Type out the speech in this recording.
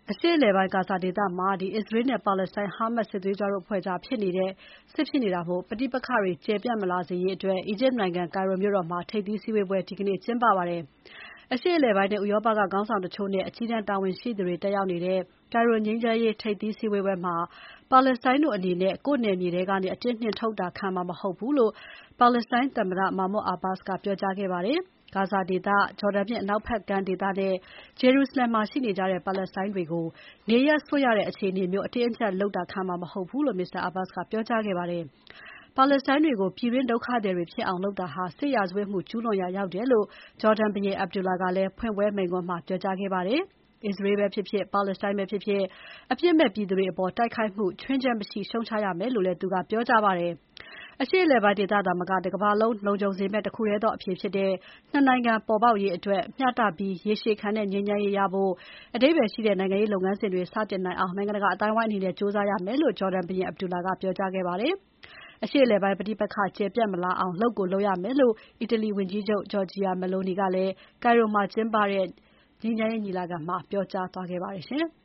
အရှေ့အလယ်ပိုင်းဂါဇာဒေသမှာ အစ္စရေးနဲ့ ပါလက်စတိုင်း Hamas စစ်သွေးကြွတို့အဖွဲ့ကြားစစ်ဖြစ်နေတာမို့ ပဋိပက္ခတွေကျယ်ပြန့်မလာစေရေး အီဂျစ်နိုင်ငံ Cairo မြို့တော်မှာ ထိပ်သီးစည်းဝေးပွဲ ဒီနေ့ကျင်းပပါတယ်။ အရှေ့အလယ်ပိုင်းနဲ့ ဥရောပက ခေါင်းဆောင်တချို့နဲ့ အကြီးတန်းတာဝန်ရှိသူတွေတက်ရောက်နေတဲ့ Cairo ငြိမ်းချမ်းရေးထိပ်သီးစည်းဝေးပွဲမှာ ပါလက်စတိုင်းတို့အနေနဲ့ ကိုယ့်နယ်မြေထဲကနေ အတင်းနှင်ထုတ်တာခံမှာ မဟုတ်ဘူးလို့ ပါလက်စတိုင်းသမ္မတ Mahmoud Abbas ကပြောကြားခဲ့ပါတယ်။ ဂါဇာဒေသ၊ ဂျော်ဒန်မြစ်အနောက်ဖက်ကမ်းဒေသနဲ့ ဂျေရုဆလင်မှာရှိနေကြတဲ့ ပါလက်စတိုင်းတွေကို နေရပ်စွန့်ရတဲ့အခြေအနေမျိုး အတင်းအကြပ်လုပ်တာခံမှာ မဟုတ်ဘူးလို့ Mr. Abbas ကပြောကြားခဲ့ပါတယ်။ ပါလက်စတိုင်းတွေကို ပြည်တွင်းဒုက္ခသည်တွေဖြစ်အောင်လုပ်တာဟာ စစ်ရာဇဝတ်မှုကျူးလွန်ရာရောက်တယ်လို့ ဂျော်ဒန်ဘုရင် Abdullah ကလည်း ဖွင့်ပွဲမိန့်ခွန်းမှာ ပြောကြားခဲ့ပါတယ်။ အစ္စရေးပဲဖြစ်ဖြစ် ပါလက်စတိုင်းပဲဖြစ်ဖြစ် အပြစ်မဲ့ပြည်သူတွေအပေါ် တိုက်ခိုက်မှု ခြွင်းချက်မရှိ ရှုတ်ချရမယ်လို့လည်း သူကပြောကြားပါတယ်။ အရှေ့အလယ်ပိုင်းဒေသသာမက တကမ္ဘာလုံးလုံခြုံစေမယ့် တခုတည်းသောအဖြေဖြစ်တဲ့ ၂ နိုင်ငံပေါ်ပေါက်ရေးအတွက် မျှတပြီး ရေရှည်ခံတဲ့ငြိမ်းချမ်းရေးရဖို့ အဓိပ္ပါယ်ရှိတဲ့ နိုင်ငံရေးလုပ်ငန်းစဉ်တွေ စတင်နိုင်အောင် နိုင်ငံတကာအသိုင်းအဝိုင်းအနေနဲ့ ကြိုးစားရမယ်လို့ ဂျော်ဒန်ဘုရင် Abdullah ကပြောကြားခဲ့ပါတယ်။ အရှေ့အလယ်ပိုင်းပဋိပက္ခကျယ်ပြန့်မလာအောင် လုပ်ကိုလုပ်ရမယ်လို့ အီတလီဝန်ကြီးချုပ် Giorgia Meloni ကလည်း Cairo မှာကျင်းပတဲ့ ငြိမ်းချမ်းရေးညီလာခံမှာ ပြောကြားသွားခဲ့ပါတယ်။